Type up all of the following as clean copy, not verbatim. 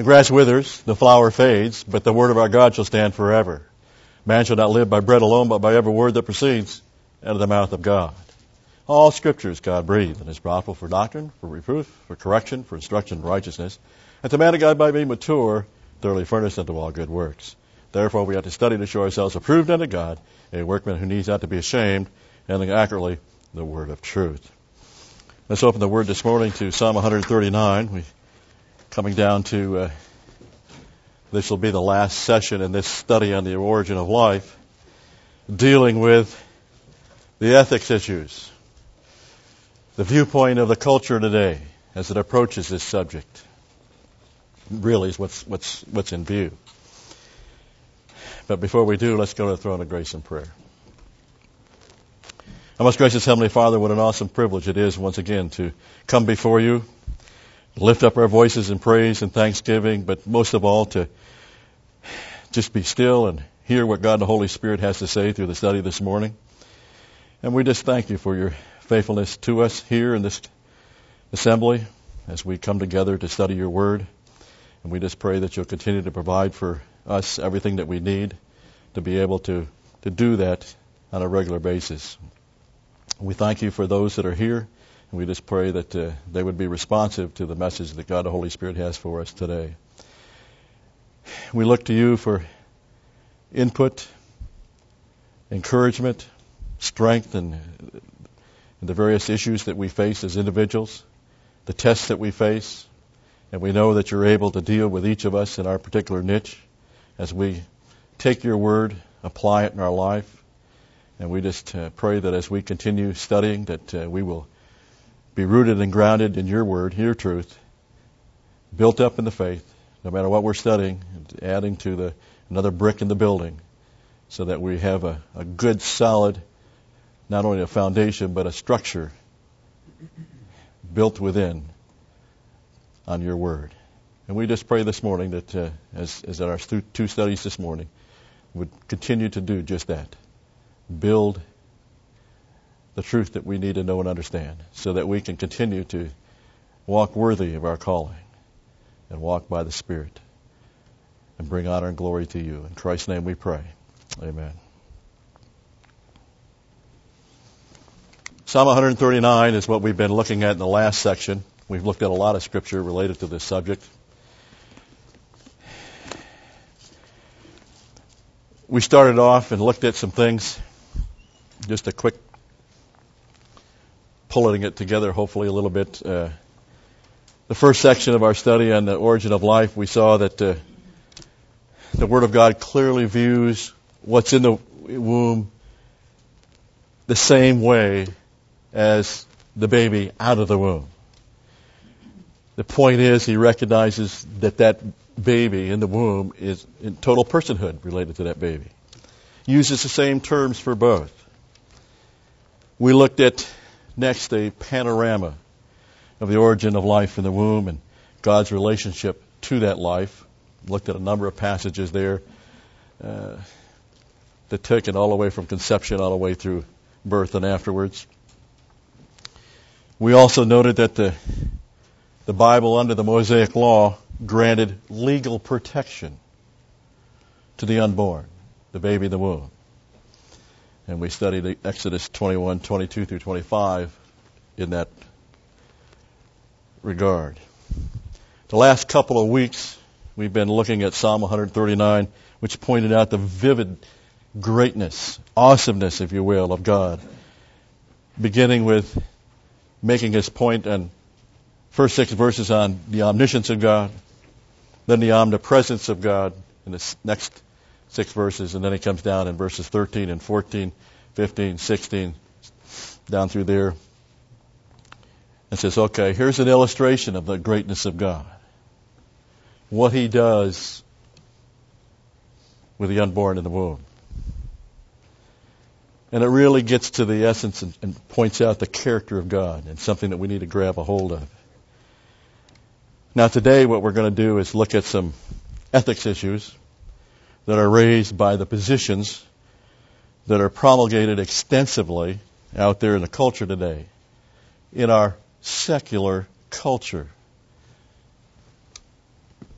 The grass withers, the flower fades, but the word of our God shall stand forever. Man shall not live by bread alone, but by every word that proceeds out of the mouth of God. All Scripture is God-breathed and is profitable for doctrine, for reproof, for correction, for instruction in righteousness, that the man of God might be mature, thoroughly furnished unto all good works. Therefore we have to study to show ourselves approved unto God, a workman who needs not to be ashamed, handling accurately the word of truth. Let's open the word this morning to Psalm 139. We're coming down to, this will be the last session in this study on the origin of life, dealing with the ethics issues, the viewpoint of the culture today as it approaches this subject. Really is what's in view. But before we do, let's go to the throne of grace in prayer. Our most gracious Heavenly Father, what an awesome privilege it is once again to come before you, lift up our voices in praise and thanksgiving, but most of all to just be still and hear what God the Holy Spirit has to say through the study this morning. And we just thank you for your faithfulness to us here in this assembly as we come together to study your word. And we just pray that you'll continue to provide for us everything that we need to be able to do that on a regular basis. We thank you for those that are here, and we just pray that they would be responsive to the message that God the Holy Spirit has for us today. We look to you for input, encouragement, strength in the various issues that we face as individuals, the tests that we face, and we know that you're able to deal with each of us in our particular niche as we take your word, apply it in our life. And we just pray that as we continue studying, that we will be rooted and grounded in your word, your truth, built up in the faith, no matter what we're studying, adding to another brick in the building, so that we have a good, solid, not only a foundation, but a structure built within on your word. And we just pray this morning that, as in our two studies this morning, would continue to do just that. Build the truth that we need to know and understand so that we can continue to walk worthy of our calling and walk by the Spirit and bring honor and glory to you. In Christ's name we pray. Amen. Psalm 139 is what we've been looking at in the last section. We've looked at a lot of scripture related to this subject. We started off and looked at some things. Just a quick pulling it together, hopefully a little bit. The first section of our study on the origin of life, we saw that the Word of God clearly views what's in the womb the same way as the baby out of the womb. The point is, he recognizes that baby in the womb is in total personhood related to that baby. Uses the same terms for both. We looked at next a panorama of the origin of life in the womb and God's relationship to that life. Looked at a number of passages there that took it all the way from conception all the way through birth and afterwards. We also noted that the Bible under the Mosaic Law granted legal protection to the unborn, the baby in the womb. And we studied Exodus 21, 22 through 25 in that regard. The last couple of weeks, we've been looking at Psalm 139, which pointed out the vivid greatness, awesomeness, if you will, of God. Beginning with making his point on first 6 verses on the omniscience of God, then the omnipresence of God in the next 6 verses, and then he comes down in verses 13 and 14, 15, 16, down through there, and says, okay, here's an illustration of the greatness of God. What he does with the unborn in the womb. And it really gets to the essence and points out the character of God and something that we need to grab a hold of. Now today what we're going to do is look at some ethics issues that are raised by the positions that are promulgated extensively out there in the culture today, in our secular culture.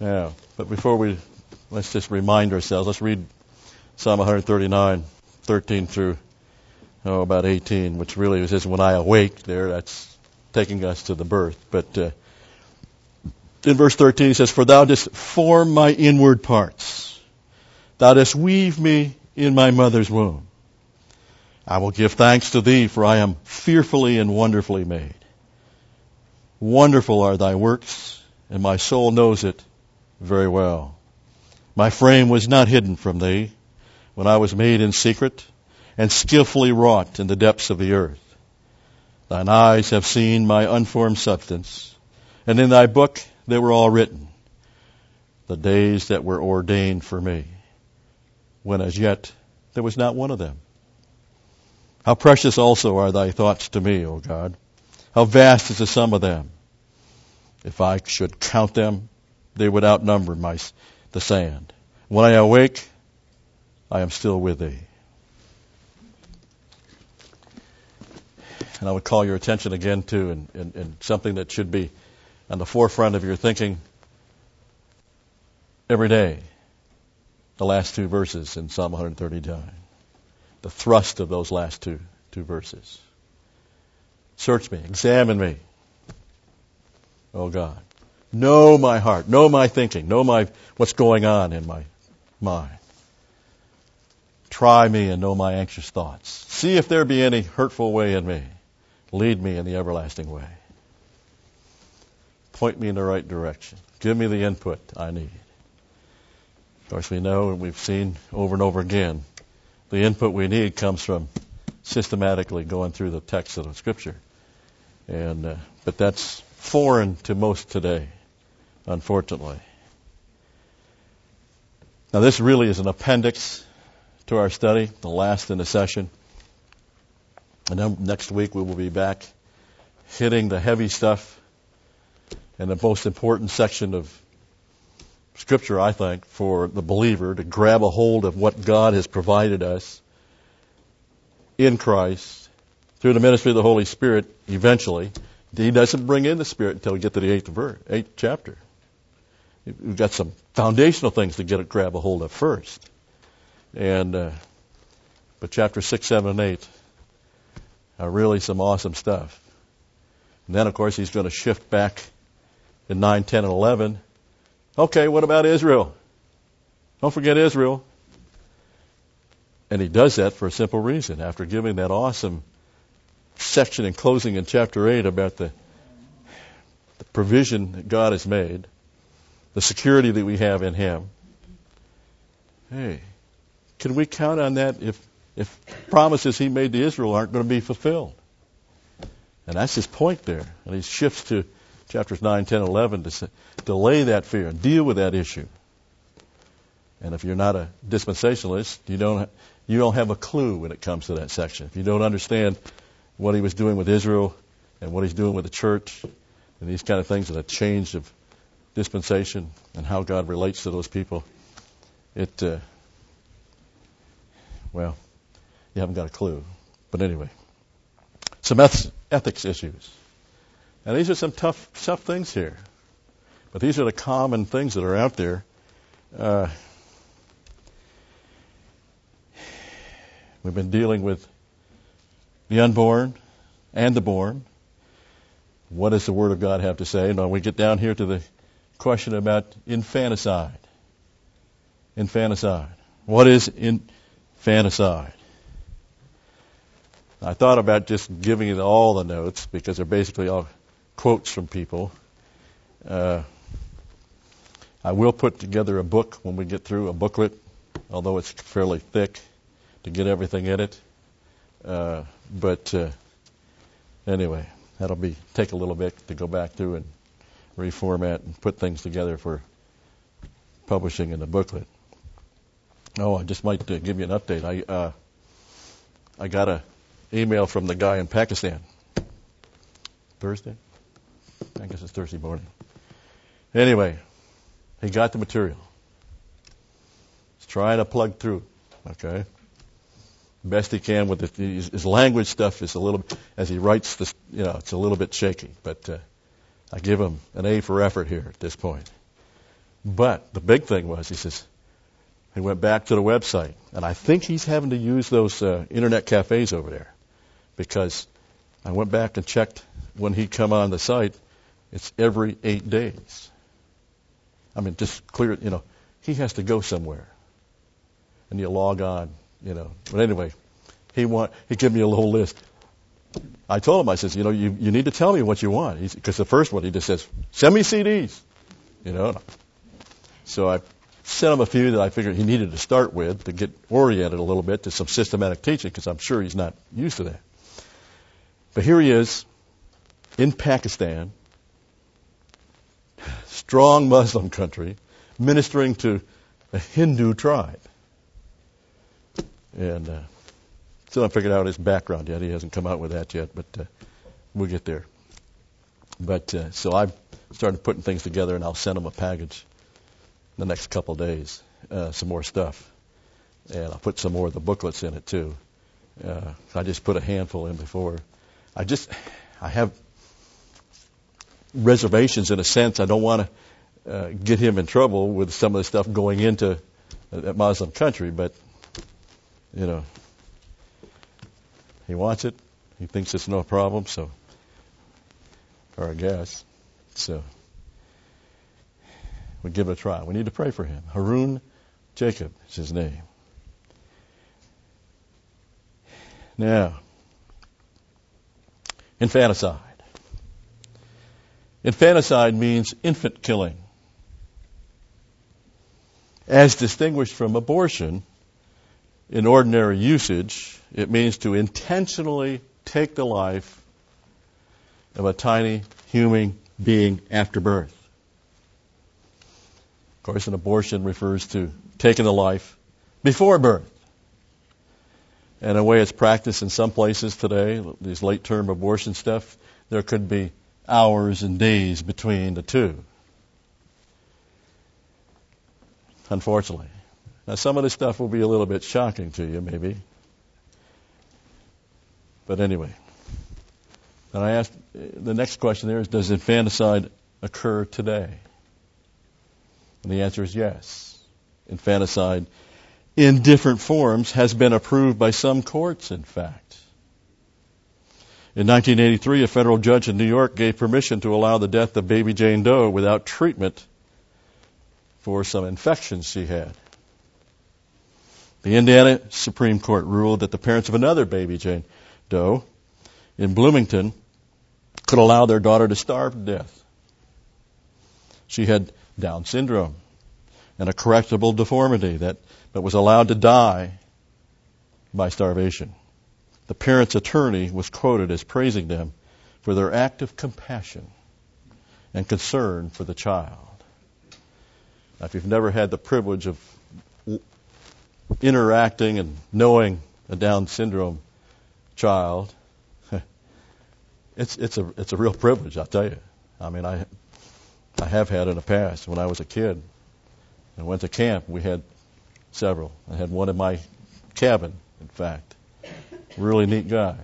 Yeah, but let's just remind ourselves. Let's read Psalm 139, 13 through about 18, which really says, when I awake there, that's taking us to the birth. But in verse 13 he says, for thou didst form my inward parts. Thou didst weave me in my mother's womb. I will give thanks to thee, for I am fearfully and wonderfully made. Wonderful are thy works, and my soul knows it very well. My frame was not hidden from thee when I was made in secret and skillfully wrought in the depths of the earth. Thine eyes have seen my unformed substance, and in thy book they were all written, the days that were ordained for me, when as yet there was not one of them. How precious also are thy thoughts to me, O God. How vast is the sum of them. If I should count them, they would outnumber the sand. When I awake, I am still with thee. And I would call your attention again to and something that should be on the forefront of your thinking every day. The last two verses in Psalm 139. The thrust of those last two verses. Search me, examine me, O God. Know my heart, know my thinking, know what's going on in my mind. Try me and know my anxious thoughts. See if there be any hurtful way in me. Lead me in the everlasting way. Point me in the right direction. Give me the input I need. Of course, we know and we've seen over and over again, the input we need comes from systematically going through the text of the Scripture. But that's foreign to most today, unfortunately. Now, this really is an appendix to our study, the last in the session. And then next week we will be back hitting the heavy stuff and the most important section of Scripture, I think, for the believer to grab a hold of what God has provided us in Christ through the ministry of the Holy Spirit eventually. He doesn't bring in the Spirit until we get to the 8th chapter. We've got some foundational things to grab a hold of first. But chapter 6, 7, and 8 are really some awesome stuff. And then, of course, he's going to shift back in 9, 10, and 11. Okay, what about Israel? Don't forget Israel. And he does that for a simple reason. After giving that awesome section in closing in chapter 8 about the provision that God has made, the security that we have in Him. Hey, can we count on that if promises He made to Israel aren't going to be fulfilled? And that's his point there. And he shifts to chapters 9, 10, 11 to lay that fear and deal with that issue. And if you're not a dispensationalist, you don't have a clue when it comes to that section. If you don't understand what he was doing with Israel and what he's doing with the church and these kind of things and the change of dispensation and how God relates to those people, you haven't got a clue. But anyway, some ethics issues. And these are some tough things here. But these are the common things that are out there. We've been dealing with the unborn and the born. What does the Word of God have to say? Now we get down here to the question about infanticide. Infanticide. What is infanticide? I thought about just giving you all the notes because they're basically all quotes from people. I will put together a book when we get through, a booklet, although it's fairly thick to get everything in it. Anyway, that'll take a little bit to go back through and reformat and put things together for publishing in the booklet. Oh, I just might give you an update. I got an email from the guy in Pakistan. Thursday? I guess it's Thursday morning. Anyway, he got the material. He's trying to plug through. Okay? Best he can with it. His language stuff is a little, as he writes this, it's a little bit shaky. But I give him an A for effort here at this point. But the big thing was, he says, he went back to the website, and I think he's having to use those internet cafes over there, because I went back and checked when he come on the site. It's every 8 days. I mean, just clear it, he has to go somewhere, and you log on, But anyway, he gave me a whole list. I told him, I says, you need to tell me what you want, because the first one he just says, send me CDs, So I sent him a few that I figured he needed to start with to get oriented a little bit to some systematic teaching, because I'm sure he's not used to that. But here he is in Pakistan, strong Muslim country, ministering to a Hindu tribe. And still haven't figured out his background yet. He hasn't come out with that yet, but we'll get there. But so I started putting things together, and I'll send him a package the next couple of days, some more stuff. And I'll put some more of the booklets in it, too. I just put a handful in before. I have reservations in a sense. I don't want to get him in trouble with some of the stuff going into a Muslim country, but, he wants it. He thinks it's no problem, or I guess. So we give it a try. We need to pray for him. Harun Jacob is his name. Now, infanticide. Infanticide means infant killing. As distinguished from abortion, in ordinary usage, it means to intentionally take the life of a tiny human being after birth. Of course, an abortion refers to taking the life before birth. And the way it's practiced in some places today, these late-term abortion stuff, there could be hours and days between the two. Unfortunately. Now, some of this stuff will be a little bit shocking to you, maybe. But anyway. And I asked, the next question there is, does infanticide occur today? And the answer is yes. Infanticide, in different forms, has been approved by some courts, in fact. In 1983, a federal judge in New York gave permission to allow the death of baby Jane Doe without treatment for some infections she had. The Indiana Supreme Court ruled that the parents of another baby Jane Doe in Bloomington could allow their daughter to starve to death. She had Down syndrome and a correctable deformity that was allowed to die by starvation. The parents' attorney was quoted as praising them for their act of compassion and concern for the child. Now, if you've never had the privilege of interacting and knowing a Down syndrome child, it's a real privilege, I'll tell you. I mean, I have had in the past. When I was a kid, I went to camp. We had several. I had one in my cabin, in fact. Really neat guy.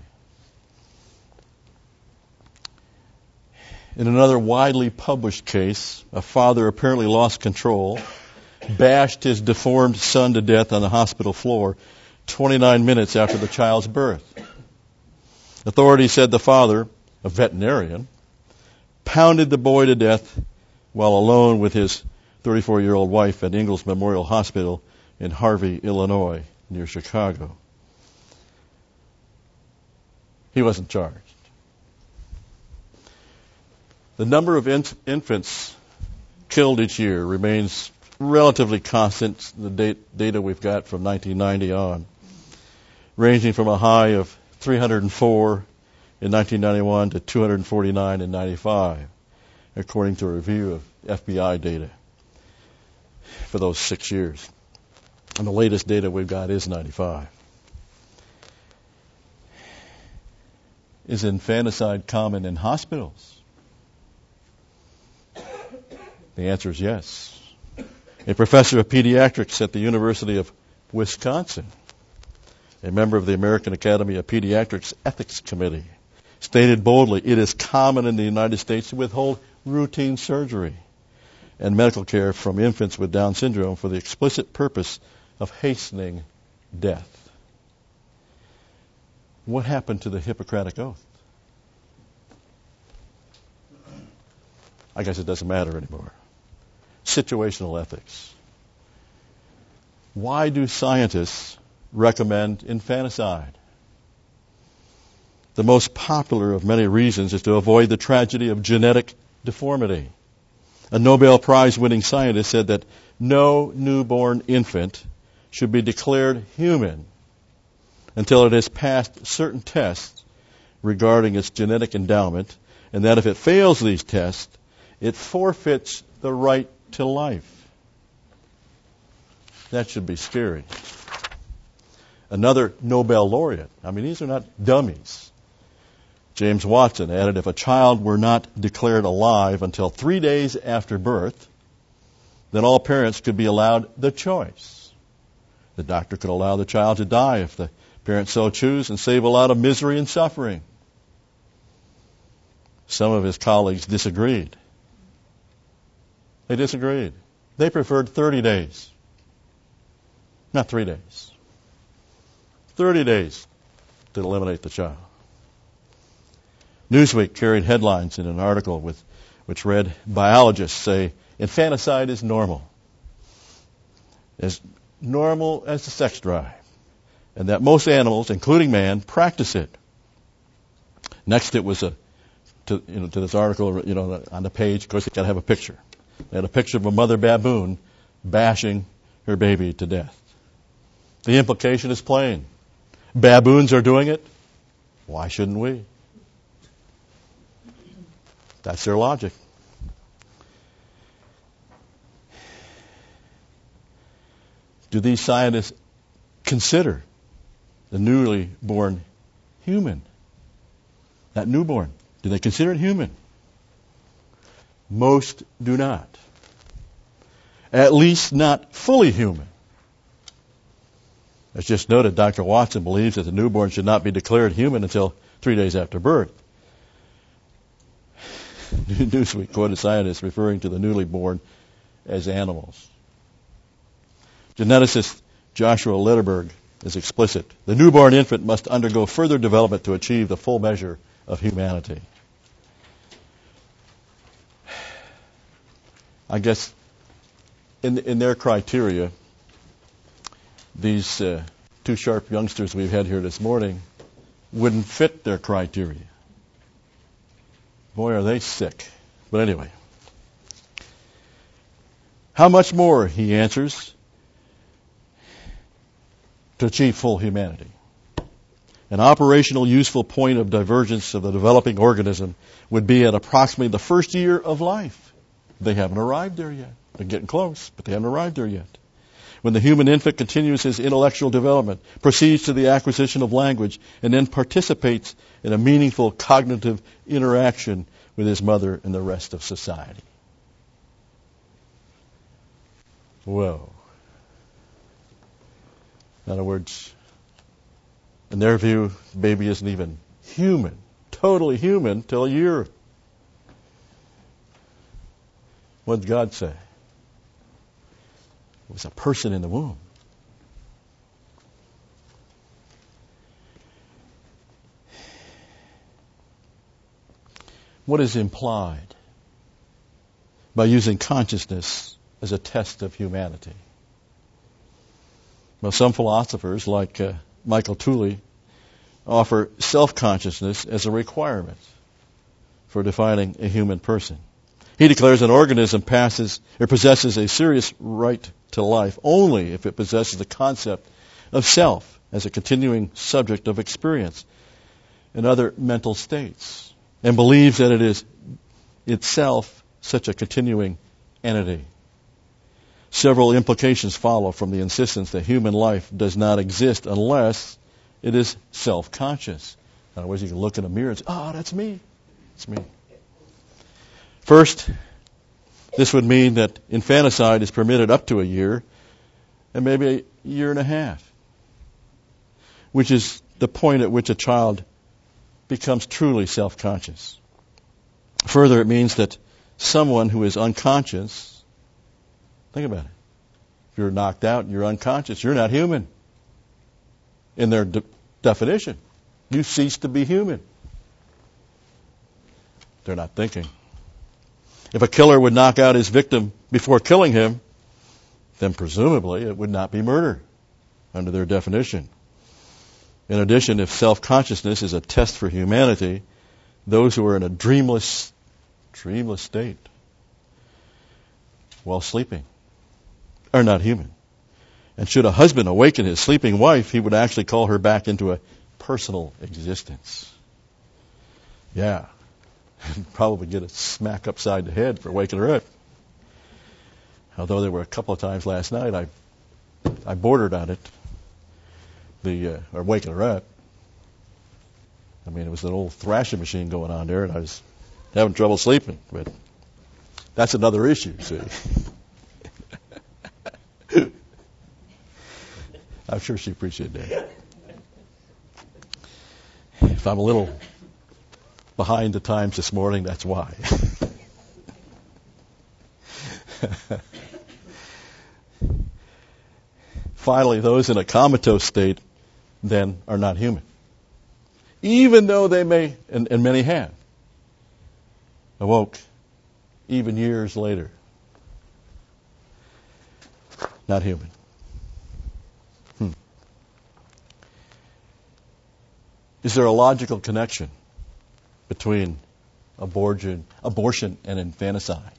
In another widely published case, a father apparently lost control, bashed his deformed son to death on the hospital floor 29 minutes after the child's birth. Authorities said the father, a veterinarian, pounded the boy to death while alone with his 34-year-old wife at Ingalls Memorial Hospital in Harvey, Illinois, near Chicago. He wasn't charged. The number of infants killed each year remains relatively constant, the data we've got from 1990 on, ranging from a high of 304 in 1991 to 249 in 95, according to a review of FBI data for those 6 years. And the latest data we've got is 95. Is infanticide common in hospitals? The answer is yes. A professor of pediatrics at the University of Wisconsin, a member of the American Academy of Pediatrics Ethics Committee, stated boldly, it is common in the United States to withhold routine surgery and medical care from infants with Down syndrome for the explicit purpose of hastening death. What happened to the Hippocratic Oath? I guess it doesn't matter anymore. Situational ethics. Why do scientists recommend infanticide? The most popular of many reasons is to avoid the tragedy of genetic deformity. A Nobel Prize-winning scientist said that no newborn infant should be declared human until it has passed certain tests regarding its genetic endowment, and that if it fails these tests, it forfeits the right to life. That should be scary. Another Nobel laureate, these are not dummies, James Watson, added if a child were not declared alive until 3 days after birth, then all parents could be allowed the choice. The doctor could allow the child to die if the parents so choose and save a lot of misery and suffering. Some of his colleagues disagreed. They disagreed. They preferred 30 days. Not 3 days. 30 days to eliminate the child. Newsweek carried headlines in an article which read, biologists say infanticide is normal. As normal as the sex drive. And that most animals, including man, practice it. Next it was to this article, on the page, of course you got to have a picture. They had a picture of a mother baboon bashing her baby to death. The implication is plain. Baboons are doing it. Why shouldn't we? That's their logic. Do these scientists consider the newly born human? That newborn, do they consider it human? Most do not. At least not fully human. As just noted, Dr. Watson believes that the newborn should not be declared human until 3 days after birth. Newsweek quoted scientists referring to the newly born as animals. Geneticist Joshua Lederberg is explicit. The newborn infant must undergo further development to achieve the full measure of humanity. I guess in their criteria, these two sharp youngsters we've had here this morning wouldn't fit their criteria. Boy, are they sick. But anyway. How much more, he answers, to achieve full humanity? An operational useful point of divergence of the developing organism would be at approximately the first year of life. They haven't arrived there yet. They're getting close, but they haven't arrived there yet. When the human infant continues his intellectual development, proceeds to the acquisition of language, and then participates in a meaningful cognitive interaction with his mother and the rest of society. Whoa. In other words, in their view, the baby isn't even human, totally human, till a year. What did God say? It was a person in the womb. What is implied by using consciousness as a test of humanity? Well, some philosophers, like Michael Tooley, offer self-consciousness as a requirement for defining a human person. He declares an organism possesses a serious right to life only if it possesses the concept of self as a continuing subject of experience and other mental states, and believes that it is itself such a continuing entity. Several implications follow from the insistence that human life does not exist unless it is self-conscious. In other words, you can look in a mirror and say, that's me. It's me. First, this would mean that infanticide is permitted up to a year and maybe a year and a half, which is the point at which a child becomes truly self-conscious. Further, it means that someone who is unconscious Think about it. If you're knocked out and you're unconscious, you're not human. In their definition, you cease to be human. They're not thinking. If a killer would knock out his victim before killing him, then presumably it would not be murder under their definition. In addition, if self-consciousness is a test for humanity, those who are in a dreamless state while sleeping are not human. And should a husband awaken his sleeping wife, he would actually call her back into a personal existence. Yeah. Probably get a smack upside the head for waking her up. Although there were a couple of times last night I bordered on it. Or waking her up. I mean, it was an old thrashing machine going on there, and I was having trouble sleeping. But that's another issue, see. I'm sure she appreciated that. If I'm a little behind the times this morning, that's why. Finally, those in a comatose state then are not human. Even though they may, and many have, awoke even years later. Not human. Is there a logical connection between abortion and infanticide?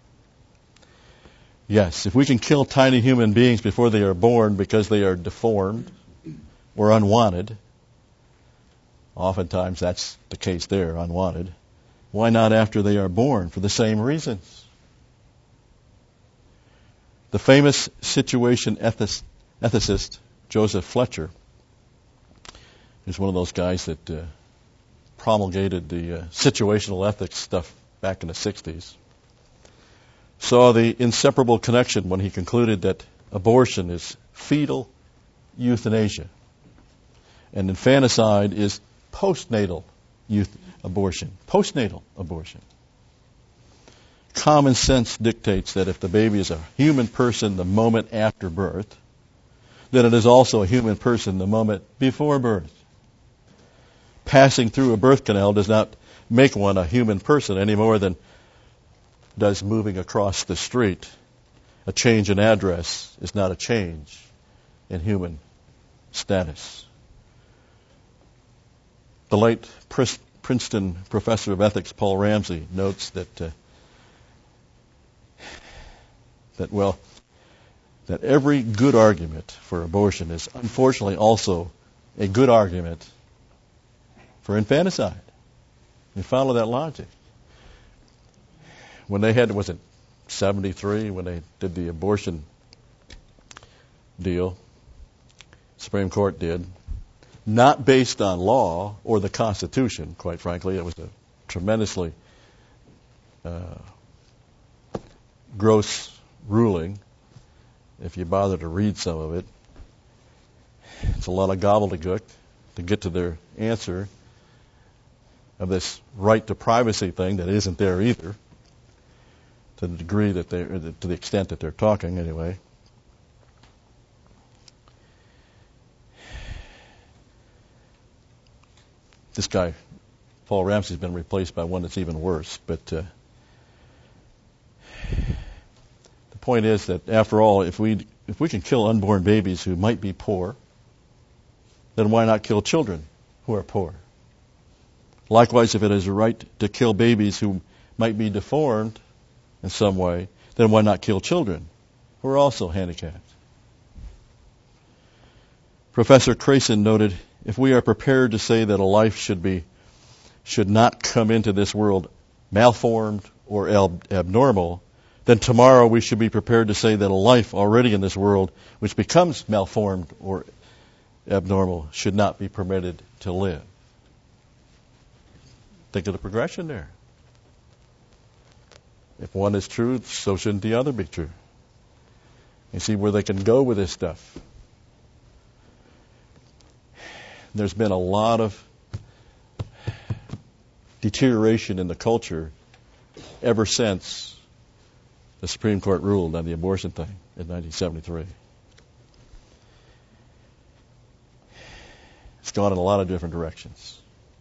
Yes, if we can kill tiny human beings before they are born because they are deformed or unwanted, oftentimes that's the case there, unwanted, why not after they are born for the same reasons? The famous situation ethicist Joseph Fletcher is one of those guys that promulgated the situational ethics stuff back in the 60s. Saw the inseparable connection when he concluded that abortion is fetal euthanasia and infanticide is postnatal abortion. Postnatal abortion. Common sense dictates that if the baby is a human person the moment after birth, then it is also a human person the moment before birth. Passing through a birth canal does not make one a human person any more than does moving across the street. A change in address is not a change in human status. The late Princeton professor of ethics, Paul Ramsey, notes that every good argument for abortion is unfortunately also a good argument for infanticide. You follow that logic. When they had, was it 73, when they did the abortion deal, Supreme Court did, not based on law or the Constitution, quite frankly. It was a tremendously gross ruling, if you bother to read some of it. It's a lot of gobbledygook to get to their answer of this right to privacy thing that isn't there either, to the degree that to the extent that they're talking anyway. This guy, Paul Ramsey, has been replaced by one that's even worse. But the point is that, after all, if we can kill unborn babies who might be poor, then why not kill children who are poor? Likewise, if it is a right to kill babies who might be deformed in some way, then why not kill children who are also handicapped? Professor Crayson noted, if we are prepared to say that a life should not come into this world malformed or abnormal, then tomorrow we should be prepared to say that a life already in this world which becomes malformed or abnormal should not be permitted to live. Think of the progression there. If one is true, so shouldn't the other be true. You see where they can go with this stuff. There's been a lot of deterioration in the culture ever since the Supreme Court ruled on the abortion thing in 1973. It's gone in a lot of different directions.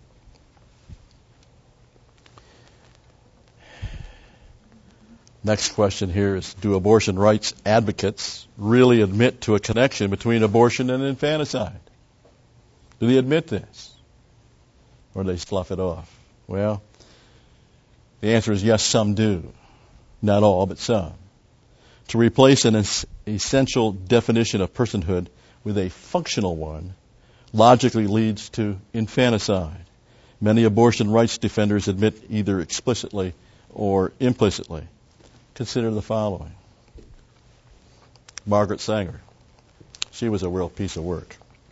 Next question here is, do abortion rights advocates really admit to a connection between abortion and infanticide? Do they admit this? Or do they slough it off? Well, the answer is yes, some do. Not all, but some. To replace an essential definition of personhood with a functional one logically leads to infanticide. Many abortion rights defenders admit either explicitly or implicitly. Consider the following. Margaret Sanger. She was a real piece of work.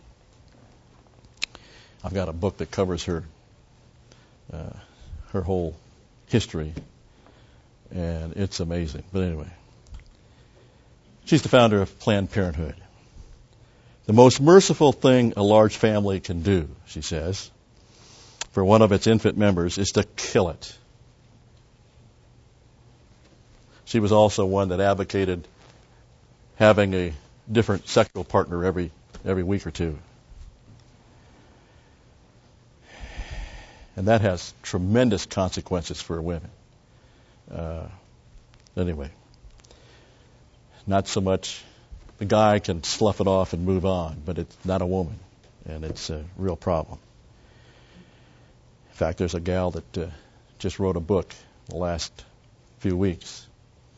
I've got a book that covers her whole history, and it's amazing. But anyway, she's the founder of Planned Parenthood. The most merciful thing a large family can do, she says, for one of its infant members is to kill it. She was also one that advocated having a different sexual partner every week or two. And that has tremendous consequences for women. Anyway, not so much the guy can slough it off and move on, but it's not a woman, and it's a real problem. In fact, there's a gal that just wrote a book the last few weeks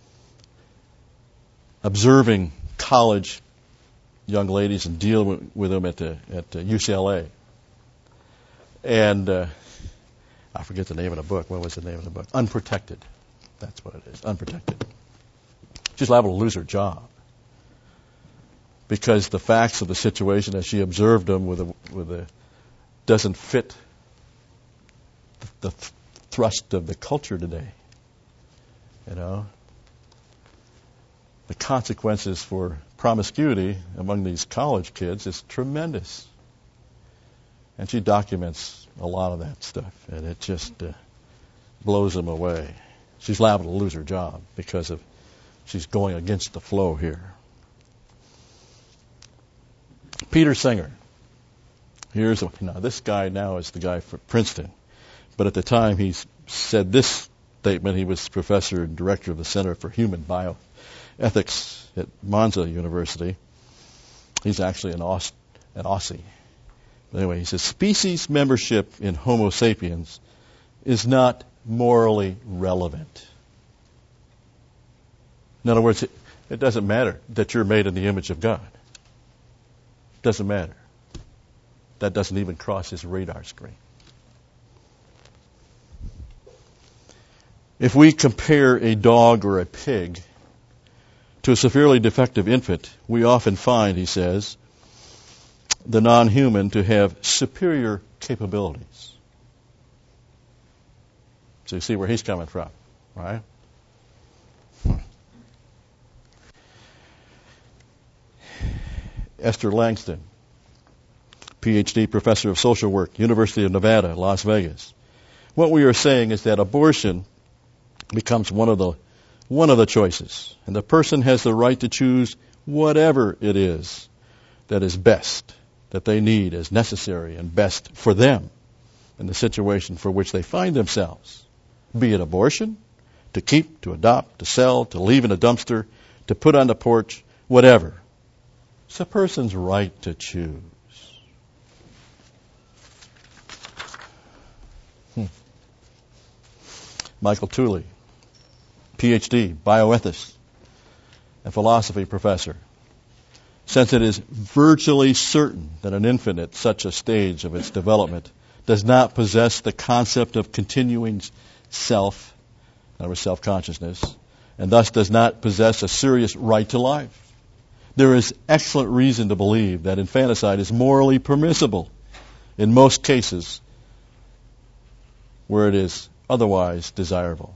observing college young ladies and dealing with them at UCLA. And I forget the name of the book. What was the name of the book? Unprotected. That's what it is. Unprotected. She's liable to lose her job because the facts of the situation as she observed them doesn't fit the thrust of the culture today. You know, the consequences for promiscuity among these college kids is tremendous. And she documents a lot of that stuff, and it just blows them away. She's liable to lose her job because of she's going against the flow here. Peter Singer. This guy now is the guy for Princeton, but at the time he said this statement. He was professor and director of the Center for Human Bioethics at Monza University. He's actually an Aussie. But anyway, he says, species membership in Homo sapiens is not morally relevant. In other words, it doesn't matter that you're made in the image of God. It doesn't matter. That doesn't even cross his radar screen. If we compare a dog or a pig to a severely defective infant, we often find, he says, the non-human to have superior capabilities. So you see where he's coming from, right? Esther Langston, PhD, professor of social work, University of Nevada, Las Vegas. What we are saying is that abortion becomes one of the choices, and the person has the right to choose whatever it is that is best, that they need as necessary and best for them in the situation for which they find themselves, be it abortion, to keep, to adopt, to sell, to leave in a dumpster, to put on the porch, whatever. It's a person's right to choose. Michael Tooley, PhD, bioethicist and philosophy professor. Since it is virtually certain that an infant at such a stage of its development does not possess the concept of continuing self, or self-consciousness, and thus does not possess a serious right to life, there is excellent reason to believe that infanticide is morally permissible in most cases where it is otherwise desirable.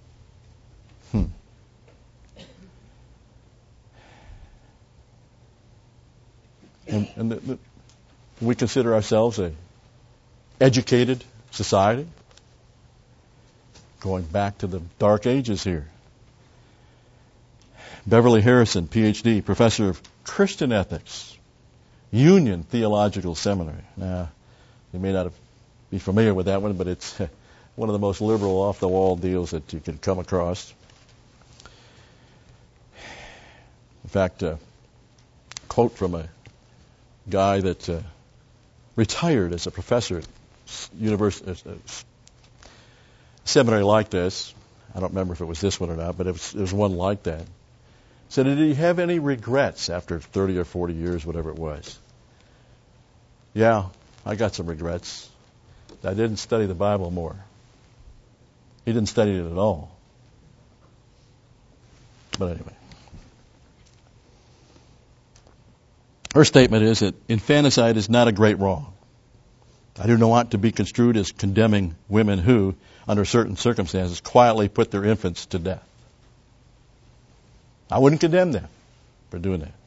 And we consider ourselves a educated society, going back to the Dark Ages here. Beverly Harrison, Ph.D., professor of Christian ethics, Union Theological Seminary. Now, you may not be familiar with that one, but it's one of the most liberal, off-the-wall deals that you can come across. In fact, a quote from a guy that retired as a professor at seminary like this. I don't remember if it was this one or not, but it was one like that. Said, did he have any regrets after 30 or 40 years, whatever it was? Yeah, I got some regrets. I didn't study the Bible more. He didn't study it at all. But anyway. Her statement is that infanticide is not a great wrong. I do not want to be construed as condemning women who, under certain circumstances, quietly put their infants to death. I wouldn't condemn them for doing that.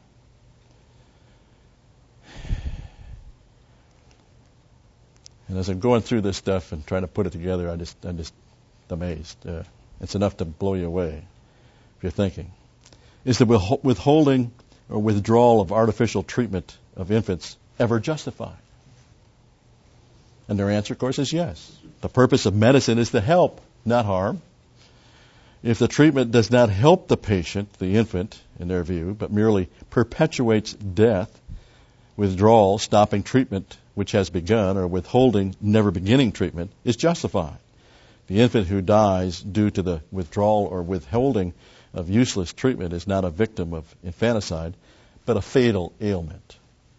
And as I'm going through this stuff and trying to put it together, I'm just amazed. It's enough to blow you away if you're thinking. Is the withholding or withdrawal of artificial treatment of infants ever justified? And their answer, of course, is yes. The purpose of medicine is to help, not harm. If the treatment does not help the patient, the infant, in their view, but merely perpetuates death, withdrawal, stopping treatment which has begun, or withholding, never beginning treatment, is justified. The infant who dies due to the withdrawal or withholding of useless treatment is not a victim of infanticide, but a fatal ailment.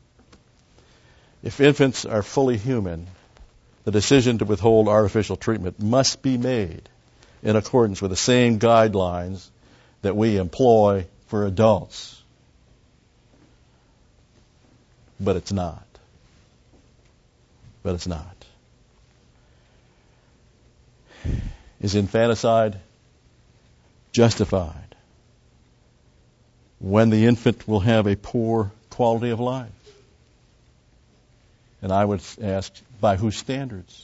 If infants are fully human, the decision to withhold artificial treatment must be made in accordance with the same guidelines that we employ for adults. But it's not. But it's not. Is infanticide justified when the infant will have a poor quality of life? And I would ask, by whose standards?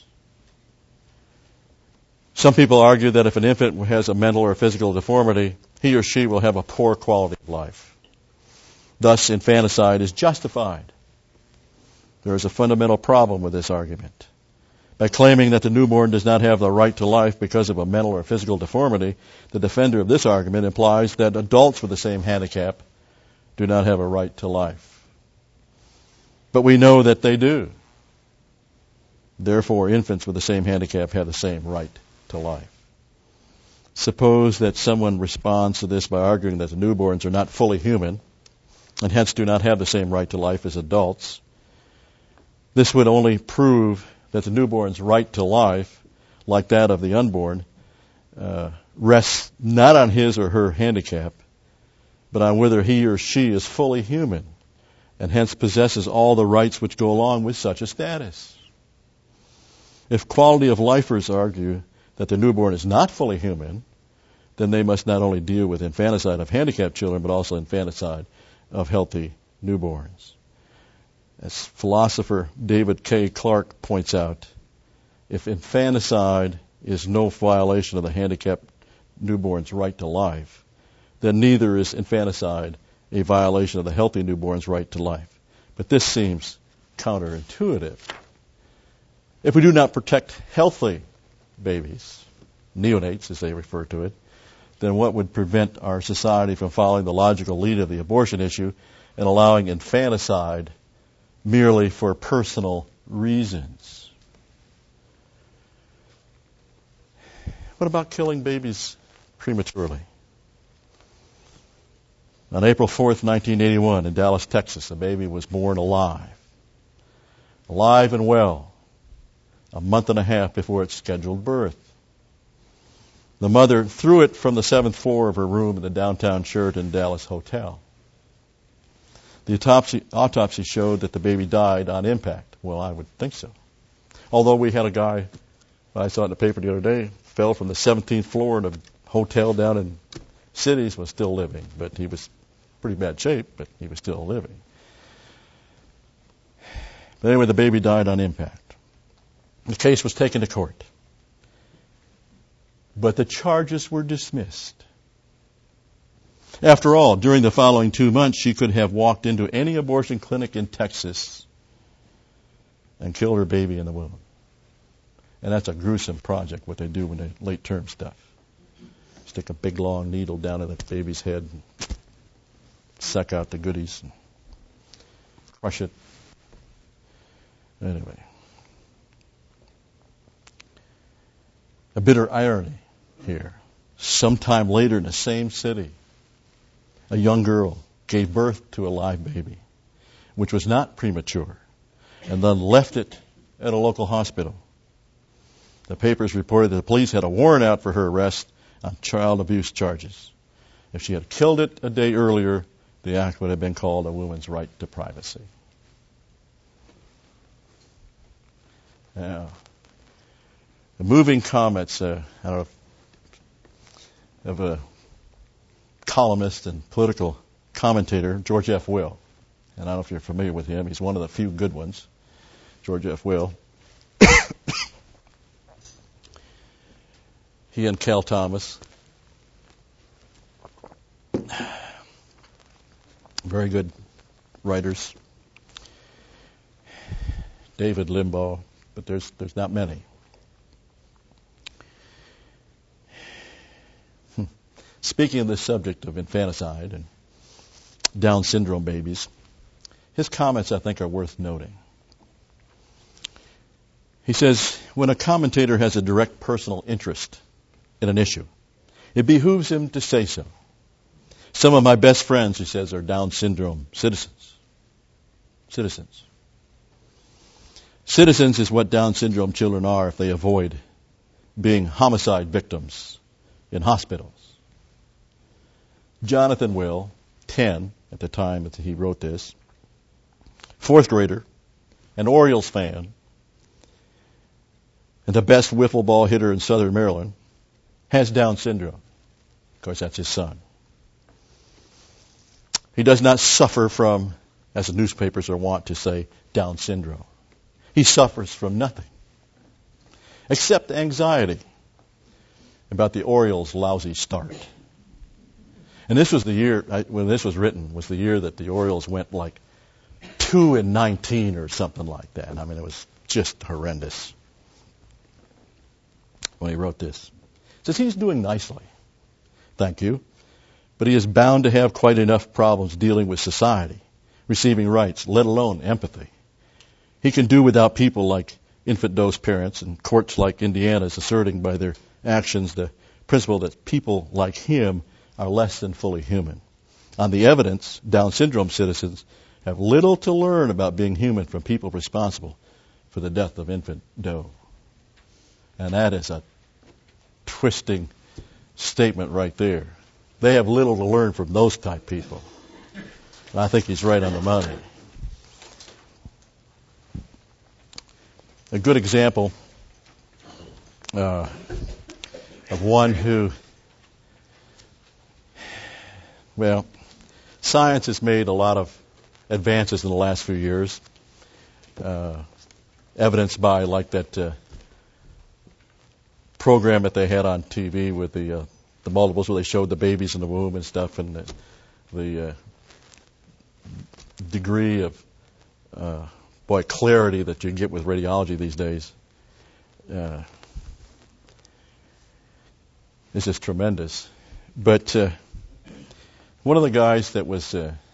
Some people argue that if an infant has a mental or physical deformity, he or she will have a poor quality of life. Thus, infanticide is justified. There is a fundamental problem with this argument. By claiming that the newborn does not have the right to life because of a mental or physical deformity, the defender of this argument implies that adults with the same handicap do not have a right to life. But we know that they do. Therefore, infants with the same handicap have the same right to life. Suppose that someone responds to this by arguing that the newborns are not fully human and hence do not have the same right to life as adults. This would only prove that the newborn's right to life, like that of the unborn, rests not on his or her handicap, but on whether he or she is fully human and hence possesses all the rights which go along with such a status. If quality of lifers argue that the newborn is not fully human, then they must not only deal with infanticide of handicapped children, but also infanticide of healthy newborns. As philosopher David K. Clark points out, if infanticide is no violation of the handicapped newborn's right to life, then neither is infanticide a violation of the healthy newborn's right to life. But this seems counterintuitive. If we do not protect healthy babies, neonates as they refer to it, then what would prevent our society from following the logical lead of the abortion issue and allowing infanticide merely for personal reasons? What about killing babies prematurely? On April 4th, 1981, in Dallas, Texas, a baby was born alive and well, a month and a half before its scheduled birth. The mother threw it from the 7th floor of her room in the downtown Sheraton Dallas hotel. The autopsy showed that the baby died on impact. Well, I would think so. Although we had a guy, I saw it in the paper the other day, fell from the 17th floor in a hotel down in Cities, was still living. But he was pretty bad shape, but he was still living. But anyway, the baby died on impact. The case was taken to court. But the charges were dismissed. After all, during the following 2 months, she could have walked into any abortion clinic in Texas and killed her baby in the womb. And that's a gruesome project, what they do when they late-term stuff. Stick a big, long needle down in the baby's head and suck out the goodies and crush it. Anyway. A bitter irony here. Sometime later in the same city, a young girl gave birth to a live baby, which was not premature, and then left it at a local hospital. The papers reported that the police had a warrant out for her arrest on child abuse charges. If she had killed it a day earlier, the act would have been called a woman's right to privacy. Now, the moving comments of a columnist and political commentator, George F. Will. And I don't know if you're familiar with him. He's one of the few good ones, George F. Will. He and Cal Thomas, very good writers. David Limbaugh, but there's not many. Speaking of the subject of infanticide and Down syndrome babies, his comments, I think, are worth noting. He says, when a commentator has a direct personal interest in an issue, it behooves him to say so. Some of my best friends, he says, are Down syndrome citizens. Citizens. Citizens is what Down syndrome children are if they avoid being homicide victims in hospitals. Jonathan Will, 10 at the time that he wrote this, 4th grader, an Orioles fan, and the best wiffle ball hitter in Southern Maryland, has Down syndrome. Of course, that's his son. He does not suffer from, as the newspapers are wont to say, Down syndrome. He suffers from nothing except anxiety about the Orioles' lousy start. And this was the year, when this was written, was the year that the Orioles went like 2-19 or something like that. I mean, it was just horrendous when he wrote this. He says he's doing nicely, thank you, but he is bound to have quite enough problems dealing with society, receiving rights, let alone empathy. He can do without people like infant dose parents and courts like Indiana's asserting by their actions the principle that people like him are less than fully human. On the evidence, Down syndrome citizens have little to learn about being human from people responsible for the death of infant Doe. And that is a twisting statement right there. They have little to learn from those type people. And I think he's right on the money. A good example of one who, well, science has made a lot of advances in the last few years, evidenced by like that program that they had on TV with the multiples where they showed the babies in the womb and stuff, and the degree of clarity that you can get with radiology these days is just tremendous. But one of the guys that was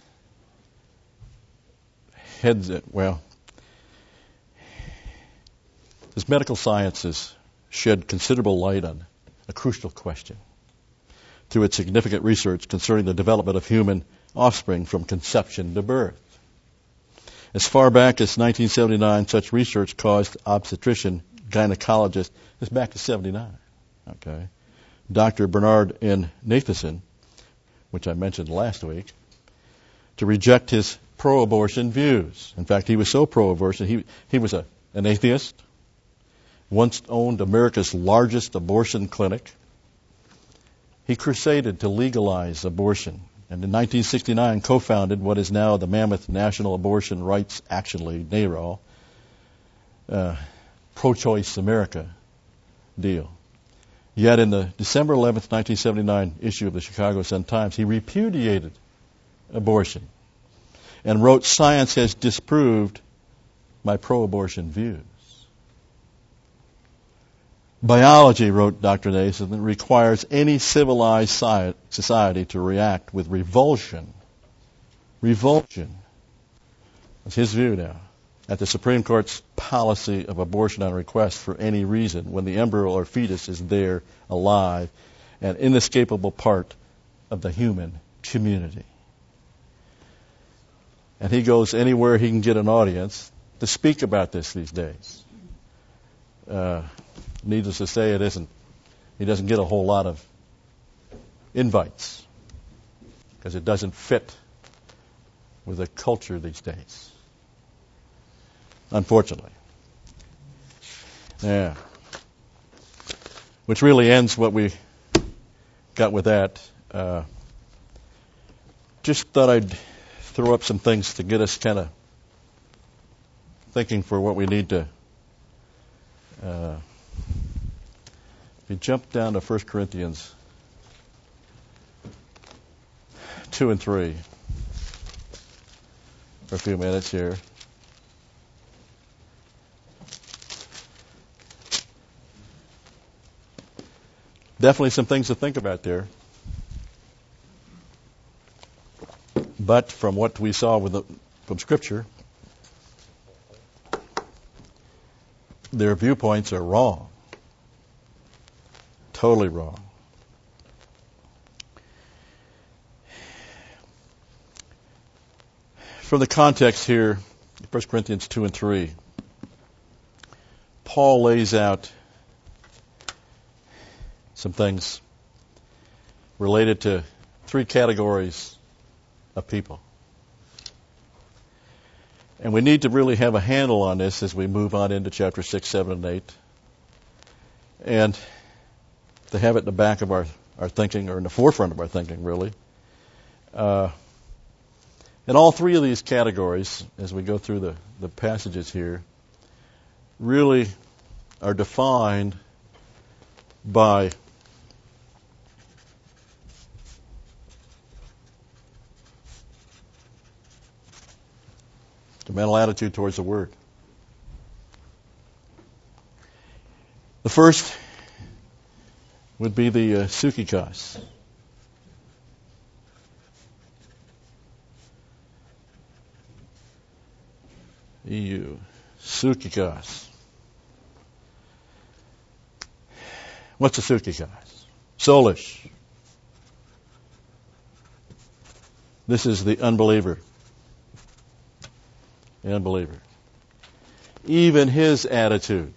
his medical sciences shed considerable light on a crucial question through its significant research concerning the development of human offspring from conception to birth. As far back as 1979, such research caused obstetrician gynecologist, this back to 79, okay, Dr. Bernard N. Nathanson, which I mentioned last week, to reject his pro-abortion views. In fact, he was so pro-abortion, he was an atheist, once owned America's largest abortion clinic. He crusaded to legalize abortion, and in 1969 co-founded what is now the Mammoth National Abortion Rights Action League, NARAL, Pro-Choice America deal. Yet in the December 11th, 1979 issue of the Chicago Sun-Times, he repudiated abortion and wrote, "Science has disproved my pro-abortion views." Biology, wrote Dr. Nason, requires any civilized society to react with revulsion. Revulsion. That's his view now. At the Supreme Court's policy of abortion on request for any reason when the embryo or fetus is there, alive, an inescapable part of the human community. And he goes anywhere he can get an audience to speak about this these days. Needless to say, he doesn't get a whole lot of invites because it doesn't fit with the culture these days, unfortunately. Yeah. Which really ends what we got with that. Just thought I'd throw up some things to get us kind of thinking for what we need to. If you jump down to 1 Corinthians 2 and 3 for a few minutes here. Definitely some things to think about there. But from what we saw from Scripture, their viewpoints are wrong. Totally wrong. From the context here, 1 Corinthians 2 and 3, Paul lays out some things related to three categories of people. And we need to really have a handle on this as we move on into chapter 6, 7, and 8. And to have it in the back of our thinking, or in the forefront of our thinking, really. And all three of these categories, as we go through the passages here, really are defined by the mental attitude towards the Word. The first would be the psychikos. Psychikos. What's a psychikos? Soulish. This is the unbeliever. The unbeliever. Even his attitude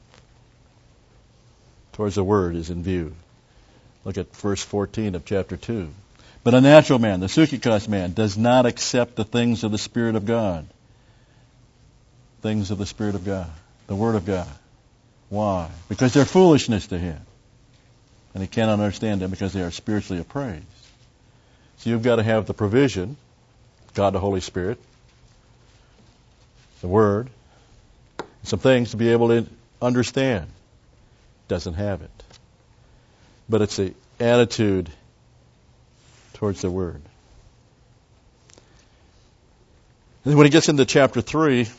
towards the Word is in view. Look at verse 14 of chapter 2. But a natural man, the psychikos man, does not accept the things of the Spirit of God. Things of the Spirit of God. The Word of God. Why? Because they're foolishness to him. And he cannot understand them because they are spiritually appraised. So you've got to have the provision, God the Holy Spirit, the Word, some things to be able to understand. Doesn't have it. But it's the attitude towards the Word. And when he gets into chapter 3,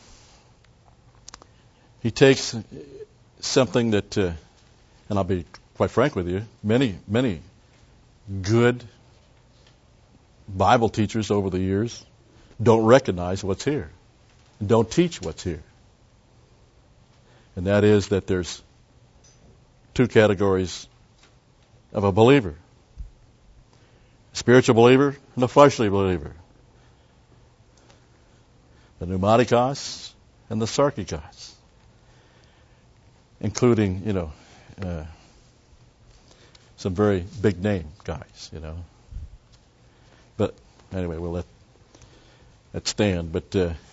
he takes something that, and I'll be quite frank with you, many good Bible teachers over the years don't recognize what's here, don't teach what's here. And that is that there's two categories of a believer. A spiritual believer and a fleshly believer. The pneumatikos and the sarkikos. Including, some very big name guys, But anyway, we'll let that stand. But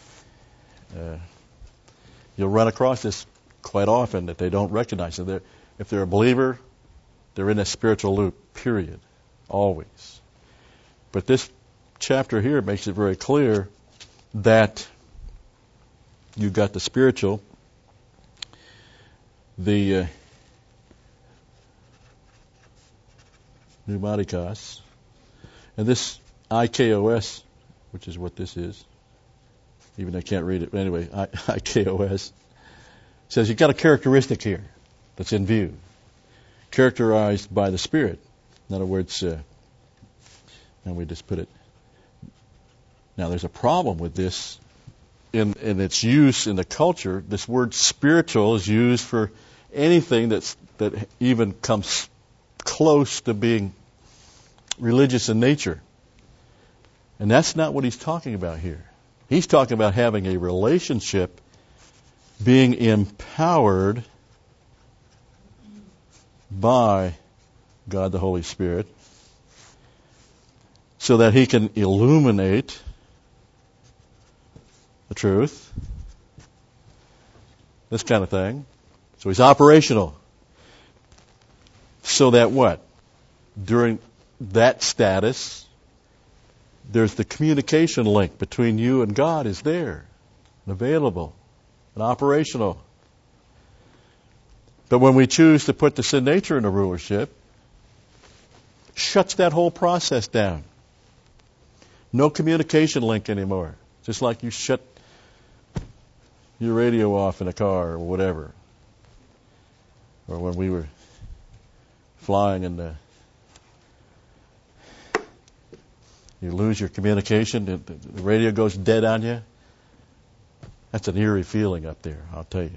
you'll run across this quite often that they don't recognize it. If they're a believer, they're in a spiritual loop, period, always. But this chapter here makes it very clear that you've got the spiritual, the pneumatikos. And this IKOS, which is what this is, even I can't read it, but anyway, IKOS, says you've got a characteristic here that's in view, characterized by the Spirit. In other words, and we just put it. Now, there's a problem with this in its use in the culture. This word spiritual is used for anything that even comes close to being religious in nature. And that's not what he's talking about here. He's talking about having a relationship, being empowered by God the Holy Spirit, so that he can illuminate the truth, this kind of thing. So he's operational. So that what? During that status, there's the communication link between you and God is there, and available, and operational. But when we choose to put the sin nature into rulership, shuts that whole process down. No communication link anymore. Just like you shut your radio off in a car or whatever. Or when we were flying and you lose your communication, the radio goes dead on you. That's an eerie feeling up there, I'll tell you.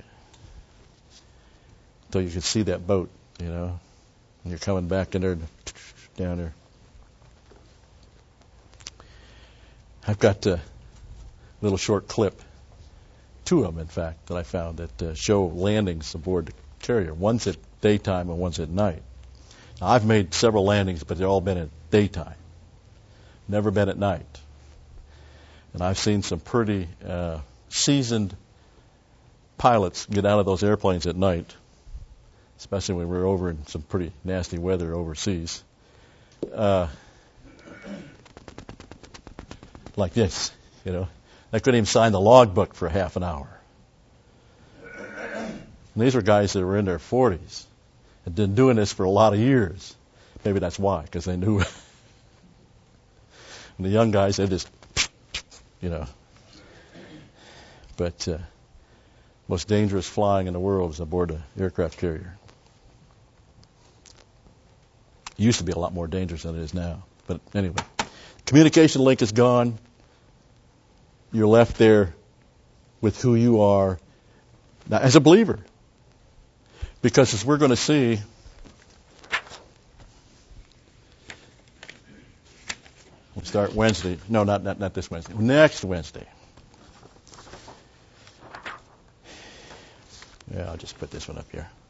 Until you can see that boat, and you're coming back in there, down there. I've got a little short clip, 2 of them, in fact, that I found that show landings aboard the carrier. One's at daytime and one's at night. Now, I've made several landings, but they've all been at daytime. Never been at night. And I've seen some pretty seasoned pilots get out of those airplanes at night, especially when we're over in some pretty nasty weather overseas. Like this, I couldn't even sign the logbook for half an hour. And these were guys that were in their 40s, had been doing this for a lot of years. Maybe that's why, because they knew. And the young guys, they just, But most dangerous flying in the world is aboard an aircraft carrier. It used to be a lot more dangerous than it is now. But anyway, communication link is gone. You're left there with who you are now as a believer. Because as we're going to see, we'll start Wednesday. No, not this Wednesday. Next Wednesday. Yeah, I'll just put this one up here.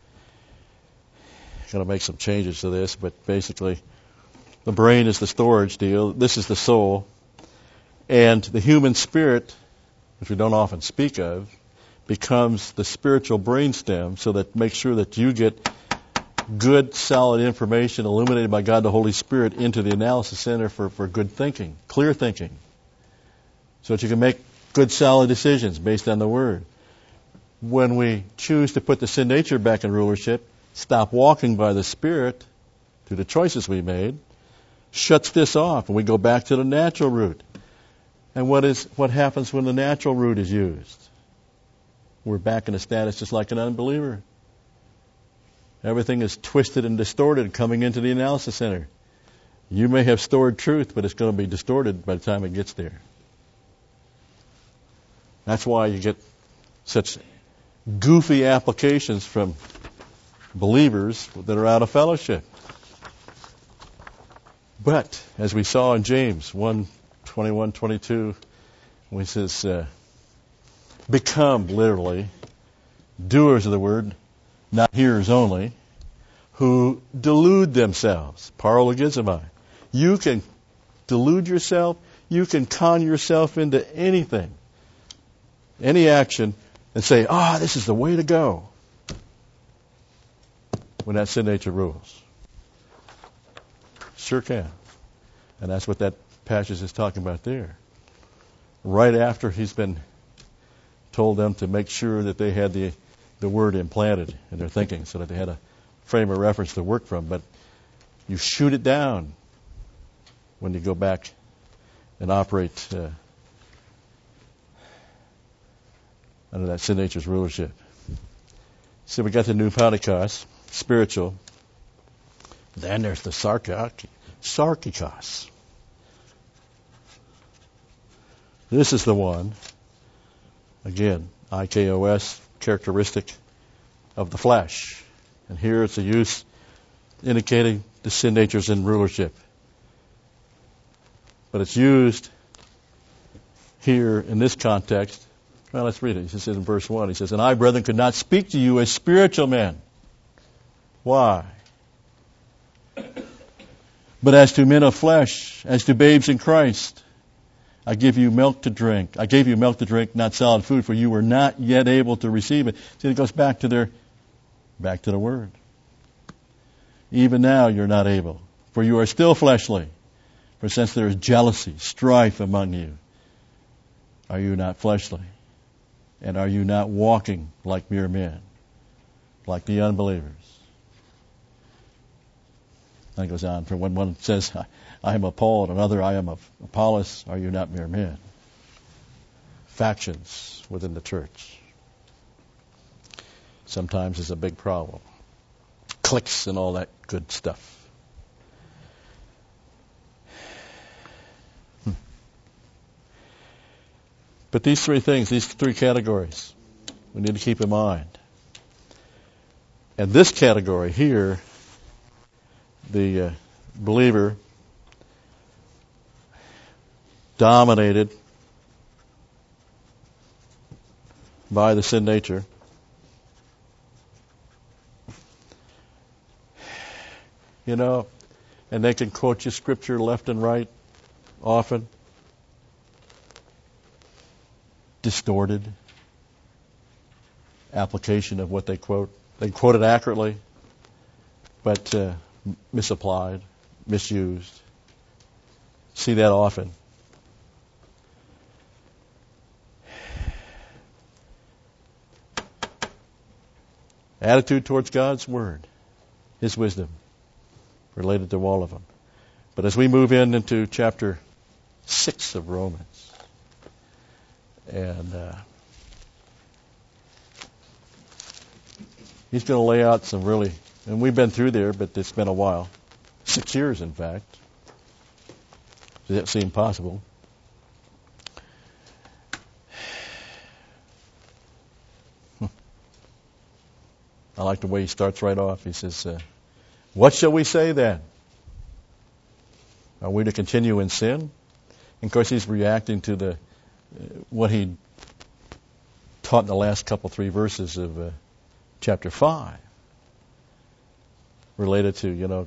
I'm going to make some changes to this, but basically, the brain is the storage deal. This is the soul. And the human spirit, which we don't often speak of, becomes the spiritual brainstem, so that makes sure that you get good, solid information illuminated by God the Holy Spirit into the analysis center for good thinking, clear thinking, so that you can make good, solid decisions based on the Word. When we choose to put the sin nature back in rulership, stop walking by the Spirit through the choices we made, shuts this off, and we go back to the natural route. And what happens when the natural route is used? We're back in a status just like an unbeliever. Everything is twisted and distorted coming into the analysis center. You may have stored truth, but it's going to be distorted by the time it gets there. That's why you get such goofy applications from believers that are out of fellowship. But, as we saw in James 1:21-22, when he says, become, literally, doers of the word, not hearers only, who delude themselves. Paralogizomai. You can delude yourself. You can con yourself into anything, any action, and say, this is the way to go, when that sin nature rules. Sure can. And that's what that passage is talking about there. Right after he's been told them to make sure that they had the word implanted in their thinking, so that they had a frame of reference to work from. But You shoot it down when you go back and operate under that sin nature's rulership. So we got the pneumatikos, spiritual. Then there's the sarkikos. This is the one, again, IKOS, characteristic of the flesh. And here it's a use indicating the sin nature's in rulership. But it's used here in this context. Well, let's read it. He says in verse 1, he says, "And I, brethren, could not speak to you as spiritual men." Why? "But as to men of flesh, as to babes in Christ, I give you milk to drink. I gave you milk to drink, not solid food, for you were not yet able to receive it." See, it goes back to the word. "Even now you're not able, for you are still fleshly. For since there is jealousy, strife among you, are you not fleshly? And are you not walking like mere men, like the unbelievers?" And it goes on. For when one says, "I am of Paul," and another, "I am of Apollos," are you not mere men? Factions within the church. Sometimes it's a big problem. Cliques and all that good stuff. But these three things, these three categories, we need to keep in mind. And this category here, the believer dominated by the sin nature, and they can quote you scripture left and right often. Distorted application of what they quote. They quote it accurately, but misapplied, misused. See that often. Attitude towards God's Word, His wisdom, related to all of them. But as we move into chapter 6 of Romans, and he's going to lay out some really, and we've been through there, but it's been a while. 6 years, in fact. Does that seem possible? I like the way he starts right off. He says, "What shall we say then? Are we to continue in sin?" And of course, he's reacting to what he taught in the last three verses of chapter 5, related to,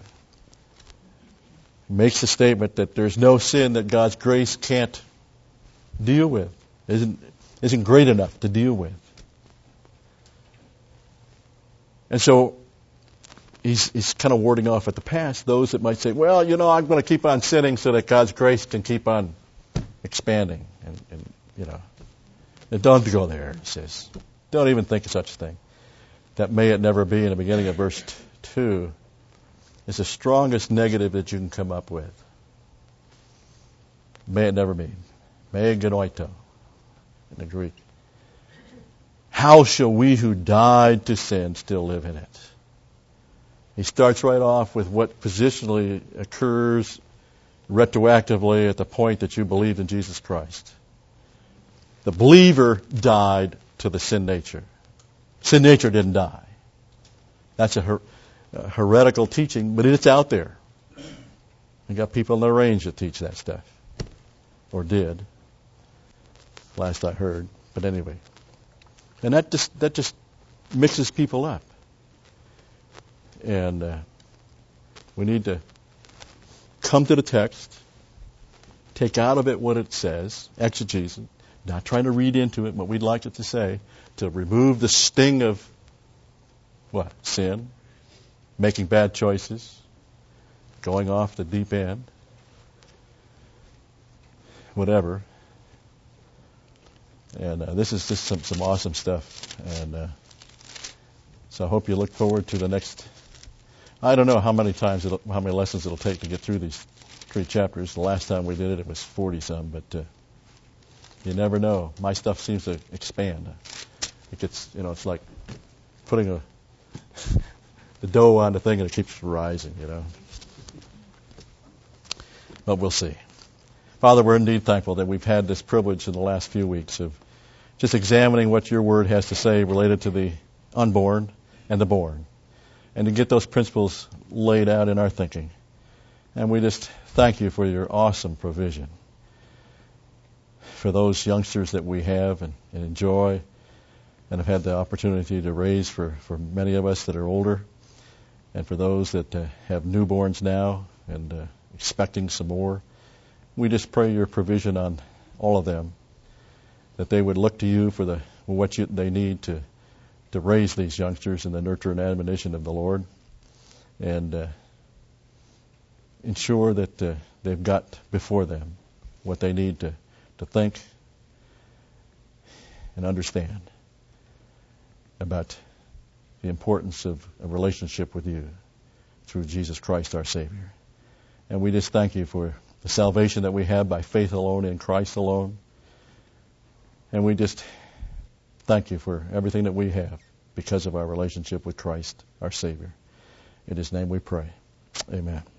makes the statement that there's no sin that God's grace can't deal with, isn't great enough to deal with. And so he's kind of warding off at the past those that might say, "Well, I'm going to keep on sinning so that God's grace can keep on expanding." And don't go there, he says. Don't even think of such a thing. That may it never be, in the beginning of verse 2, is the strongest negative that you can come up with. May it never be. Me genoito in the Greek. How shall we who died to sin still live in it? He starts right off with what positionally occurs retroactively at the point that you believed in Jesus Christ. The believer died to the sin nature. Sin nature didn't die. That's a heretical teaching, but it's out there. You got people in the range that teach that stuff, or did, last I heard. But anyway, and that just mixes people up, and we need to come to the text, take out of it what it says, exegesis, not trying to read into it what we'd like it to say, to remove the sting of what? Sin, making bad choices, going off the deep end, whatever. And this is just some awesome stuff. And so I hope you look forward to the next I don't know how many lessons it'll take to get through these 3 chapters. The last time we did it was 40-some, but you never know. My stuff seems to expand. It gets, it's like putting the dough on the thing and it keeps rising, But we'll see. Father, we're indeed thankful that we've had this privilege in the last few weeks of just examining what your word has to say related to the unborn and the born, and to get those principles laid out in our thinking. And we just thank you for your awesome provision for those youngsters that we have and enjoy and have had the opportunity to raise for many of us that are older, and for those that have newborns now and expecting some more. We just pray your provision on all of them, that they would look to you for what they need to raise these youngsters in the nurture and admonition of the Lord, and ensure that they've got before them what they need to think and understand about the importance of a relationship with you through Jesus Christ our Savior. And we just thank you for the salvation that we have by faith alone in Christ alone. And we just thank you for everything that we have because of our relationship with Christ our Savior. In his name we pray. Amen.